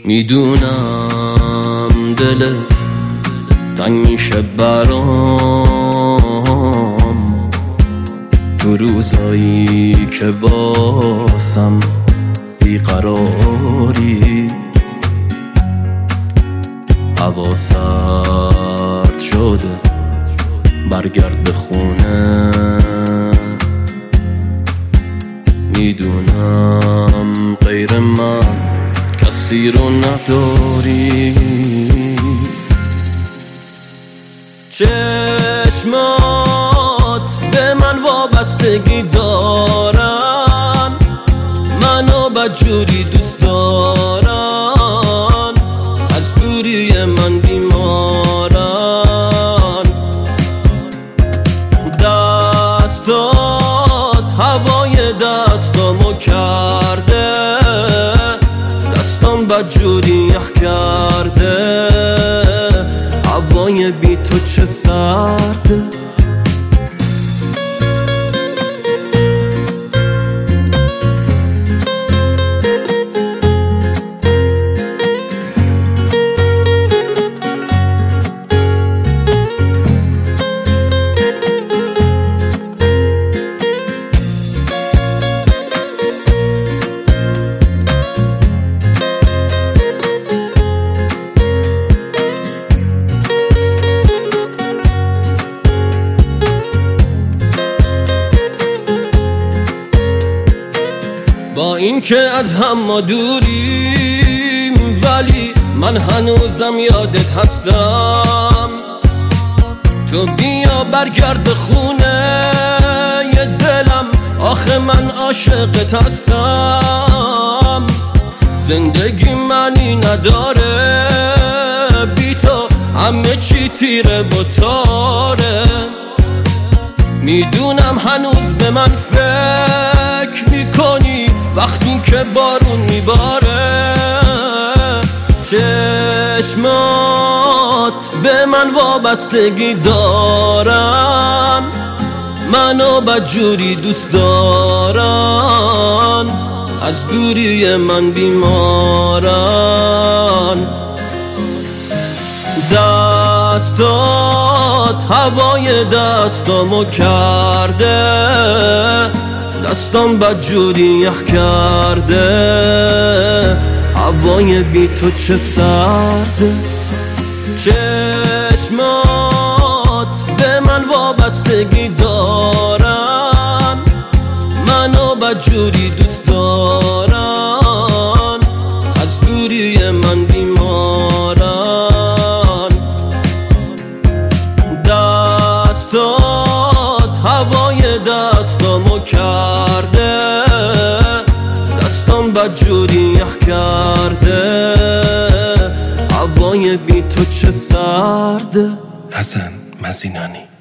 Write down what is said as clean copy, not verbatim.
میدونم دلت تنگ میشه برام تو روزایی که واسم بیقراری، هوا سرد شده برگرد به خونه. میدونم غیر من کسی رو نداری، چشمات به من وابستگی دارن، منو بدجوری دوست دارن، از دوری من بیمارن. دستات هوای دستامو کرده، دستام بدجوری یخ کرده، هوای بی تو چه سرده. با این که از هم ما دوریم، ولی من هنوزم یادت هستم. تو بیا برگرد خونه یه دلم، آخه من عاشقت هستم. زندگی معنی نداره بی تو، همه چی تیره و تاره. میدونم هنوز به من فکر میکنی وقتی که بارون میباره. چشمات به من وابستگی دارن، منو بدجوری دوست دارن، از دوری من بیمارن. دستات هوای دستامو کرده، دستام بدجوری یخ کرده، هوای بی تو چه سرده. چشمات به من وابستگی دارن، منو بدجوری دوست دارن، از دوری من بیمارن. دستات هوای دستامو کرده، دستام بدجوری یخ کرده، هوای بی تو چه سرده. حسن مزینانی.